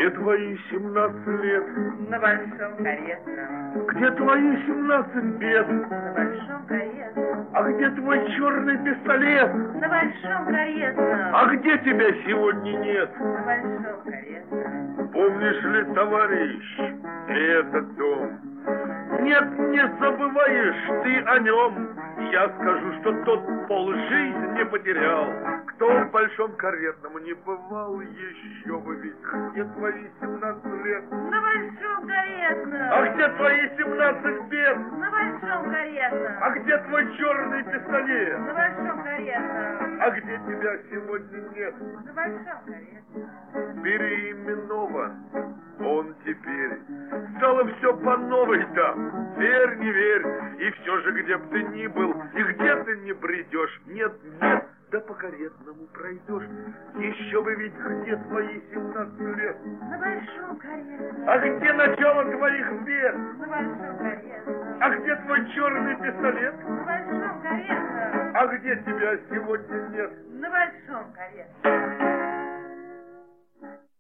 Где твои 17 лет? На большом каретном. Где твои 17 бед? На большом каретном. А где твой черный пистолет? На большом каретном. А где тебя сегодня нет? На большом каретном. Помнишь ли, товарищ, этот дом? Нет, не забываешь ты о нем. Я скажу, что тот полжизни потерял. Кто в большом каретном не бывал еще бы ведь. Где твои 17 лет? На большом каретном. А где твои 17 бед? На большом каретном. А где твой черный пистолет? На большом каретном. А где тебя сегодня нет? На большом каретном. Переименован он теперь. Стало все по новой там. Верь, не верь. И все же, где б ты ни был, и где ты не бредешь, нет, нет, да по каретному пройдешь. Еще бы ведь где твои 17 лет? На большом каретном. А где начало твоих бед? На большом каретном. А где твой черный пистолет? На большом каретном. А где тебя сегодня нет? На большом каретном.